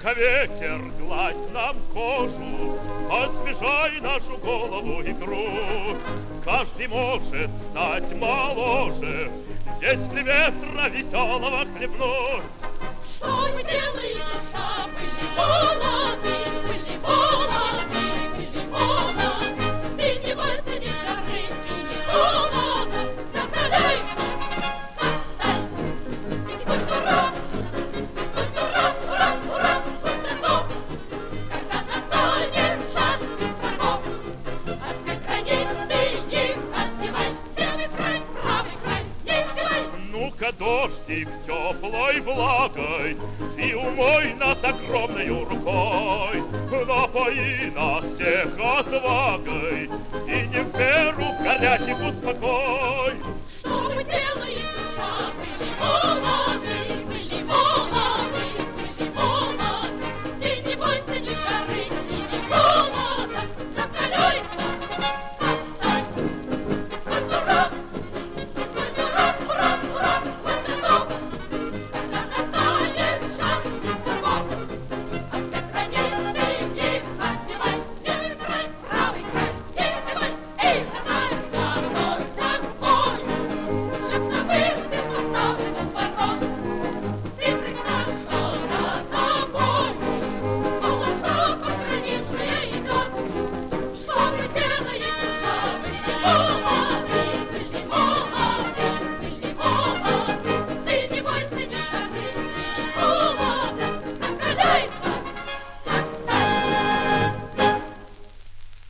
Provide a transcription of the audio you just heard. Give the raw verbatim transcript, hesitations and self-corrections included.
ветер, гладь нам кожу, освежай нашу голову и грудь. Каждый может стать моложе, если ветра веселого хлебнуть. Что вы делаете, ша, были молоды, были молоды, были молоды. Ты не бойся ни жары, и ни холода, закаляй, ай, ведь хоть ура, хоть ура, ура, ура, хоть на то, когда настанет час ветров. От всех границ ты не отстевай, левый край, правый край, не издевай. Ну-ка, дождик теплой влагой, и умой нас огромною рукой. Напои нас всех отвагой, и не в веру горячий успокой. Что вы делаете, ша, были молоды?